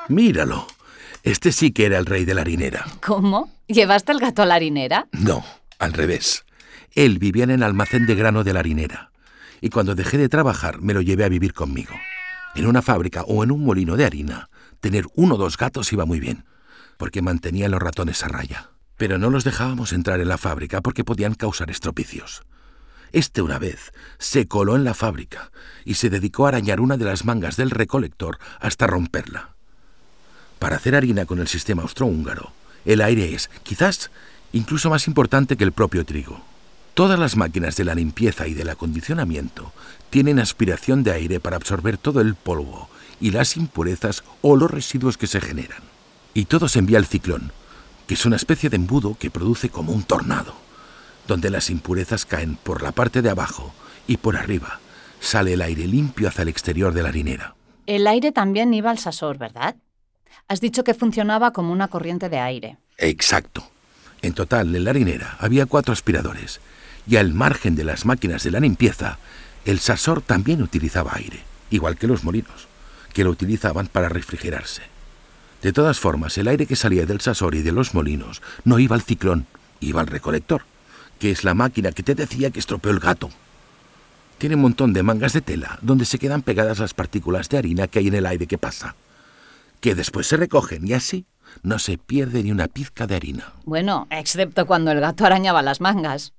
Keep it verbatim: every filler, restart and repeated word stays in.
Míralo. Este sí que era el rey de la harinera. ¿Cómo? ¿Llevaste el gato a la harinera? No, al revés. Él vivía en el almacén de grano de la harinera. Y cuando dejé de trabajar, me lo llevé a vivir conmigo. En una fábrica o en un molino de harina, tener uno o dos gatos iba muy bien, porque mantenía a los ratones a raya. Pero no los dejábamos entrar en la fábrica porque podían causar estropicios. Este una vez se coló en la fábrica y se dedicó a arañar una de las mangas del recolector hasta romperla. Para hacer harina con el sistema austrohúngaro, el aire es, quizás, incluso más importante que el propio trigo. Todas las máquinas de la limpieza y del acondicionamiento tienen aspiración de aire para absorber todo el polvo y las impurezas o los residuos que se generan. Y todo se envía al ciclón, que es una especie de embudo que produce como un tornado, donde las impurezas caen por la parte de abajo y por arriba sale el aire limpio hacia el exterior de la harinera. El aire también iba al sasor, ¿verdad? Has dicho que funcionaba como una corriente de aire. Exacto. En total, en la harinera había cuatro aspiradores y al margen de las máquinas de la limpieza, el sasor también utilizaba aire, igual que los molinos, que lo utilizaban para refrigerarse. De todas formas, el aire que salía del sasor y de los molinos no iba al ciclón, iba al recolector, que es la máquina que te decía que estropeó el gato. Tiene un montón de mangas de tela donde se quedan pegadas las partículas de harina que hay en el aire que pasa, que después se recogen y así no se pierde ni una pizca de harina. Bueno, excepto cuando el gato arañaba las mangas.